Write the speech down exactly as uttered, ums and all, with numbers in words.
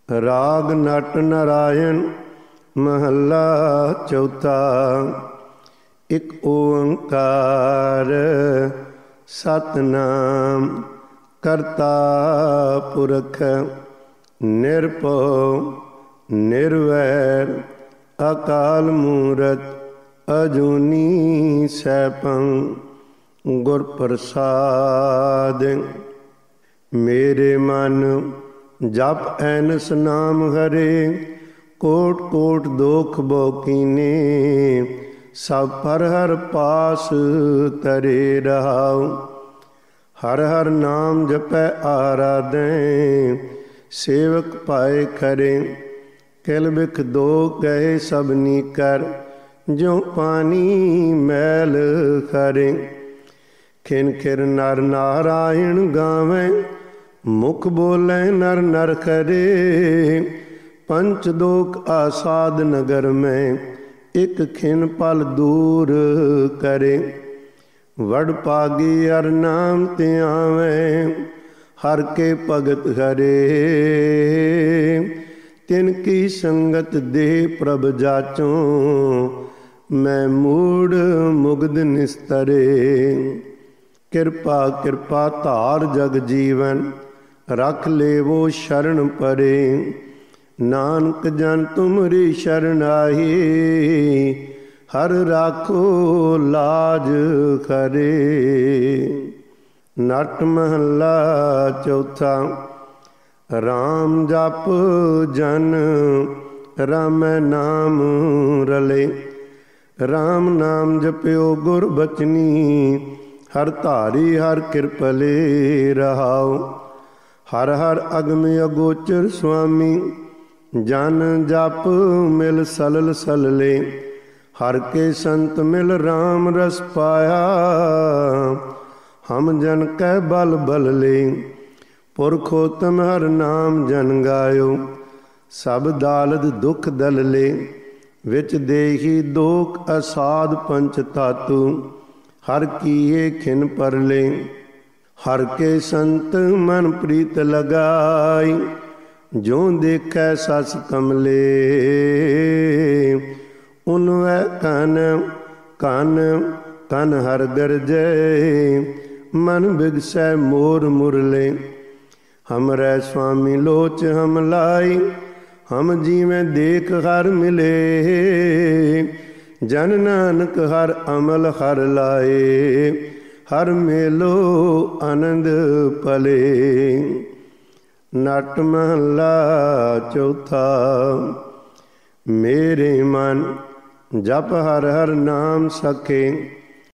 ਰਾਗ ਨਟ ਨਾਰਾਇਣ ਮਹੱਲਾ ਚੌਥਾ। ਇੱਕ ਓੰਕਾਰ ਸਤਿਨਾਮ ਕਰਤਾ ਪੁਰਖ ਨਿਰਭਉ ਨਿਰਵੈਰ ਅਕਾਲ ਮੂਰਤ ਅਜੂਨੀ ਸੈਭੰ ਗੁਰ ਪ੍ਰਸਾਦਿ। ਮੇਰੇ ਮਨ ਜਪ ਐਨਸ ਨਾਮ ਹਰੇ, ਕੋਟ ਕੋਟ ਦੋਖ ਬੋਕੀਨੇ ਸਭ ਪਰ ਹਰ ਪਾਸ ਤਰੇ ਰਹਾਉ। ਹਰ ਹਰ ਨਾਮ ਜਪੈ ਆਰਾਧੈ, ਸੇਵਕ ਪਾਏ ਖਰੇ। ਕਿਲ ਬਿਖ ਦੋ ਗਏ ਸਭਨੀ ਕਰ, ਜੋ ਪਾਣੀ ਮੈਲ ਖਰੇ। ਖਿਨ ਖਿਰ ਨਰ ਨਾਰਾਇਣ ਗਾਵੈ, ਮੁਖ ਬੋਲੇ ਨਰ ਨਰ ਖਰੇ। ਪੰਚ ਦੋਖ ਆਸਾਦ ਨਗਰ ਮੈਂ, ਇਕ ਖਿਨ ਪਲ ਦੂਰ ਕਰੇ। ਵਡ ਪਾਗੀ ਹਰ ਨਾਮ ਤੇ ਆਵੈ, ਹਰ ਕੇ ਭਗਤ ਹਰੇ। ਤਿਨ ਕੀ ਸੰਗਤ ਦੇ ਪ੍ਰਭ ਜਾਚੋਂ, ਮੈਂ ਮੂੜ ਮੁਗਧ ਨਿਸਤਰੇ। ਕਿਰਪਾ ਕਿਰਪਾ ਧਾਰ ਜਗ ਜੀਵਨ, ਰਖ ਲੇਵੋ ਸ਼ਰਨ ਪਰੇ। ਨਾਨਕ ਜਨ ਤੁਮਰੀ ਸ਼ਰਨ ਆਈ, ਹਰ ਰਾਖੋ ਲਾਜ ਖਰੇ। ਨਟ ਮਹੱਲਾ ਚੌਥਾ। ਰਾਮ ਜਪ ਜਨ ਰਾਮੈ ਨਾਮ ਰਲੇ, ਰਾਮ ਨਾਮ ਜਪਿਓ ਗੁਰ ਬਚਨੀ। ਹਰ ਧਾਰੀ ਹਰ ਕਿਰਪਲੇ ਰਹਾਉ, ਹਰ ਹਰ ਅਗਮ ਅਗੋਚਰ ਸੁਆਮੀ। ਜਨ ਜਪ ਮਿਲ ਸਲਲ ਸਲਲੇ, ਹਰ ਕੇ ਸੰਤ ਮਿਲ ਰਾਮ ਰਸ ਪਾਇਆ। ਹਮ ਜਨ ਕੈ ਬਲ ਬਲਲੇ, ਪੁਰਖੋਤਮ ਹਰ ਨਾਮ ਜਨ ਗਾਇਓ। ਸਭ ਦਾਲਦ ਦੁਖ ਦਲਲੇ, ਵਿੱਚ ਦੇਹੀ ਦੋਖ ਅਸਾਧ ਪੰਚ ਤਾਤੂ। ਹਰ ਕੀਏ ਖਿਨ ਪਰਲੇ, ਹਰ ਕੇ ਸੰਤ ਮਨ ਪ੍ਰੀਤ ਲਗਾਈ। ਜੋ ਦੇਖੈ ਸਸ ਕਮਲੇ, ਉਨਵੈ ਕਨ ਕਨ ਕਨ ਹਰ ਗਰਜੈ। ਮਨ ਬਿਗਸੈ ਮੋਰ ਮੁਰਲੇ, ਹਮਰੈ ਸੁਆਮੀ ਲੋਚ ਹਮ ਲਾਈ। ਹਮ ਜੀਵੇਂ ਦੇਖ ਹਰ ਮਿਲੇ, ਜਨ ਨਾਨਕ ਹਰ ਅਮਲ ਹਰ ਲਾਏ। ਹਰ ਮੇਲੋ ਆਨੰਦ ਪਲੇ। ਨਟ ਮਹੱਲਾ ਚੌਥਾ। ਮੇਰੇ ਮਨ ਜਪ ਹਰ ਹਰ ਨਾਮ ਸਖੇ,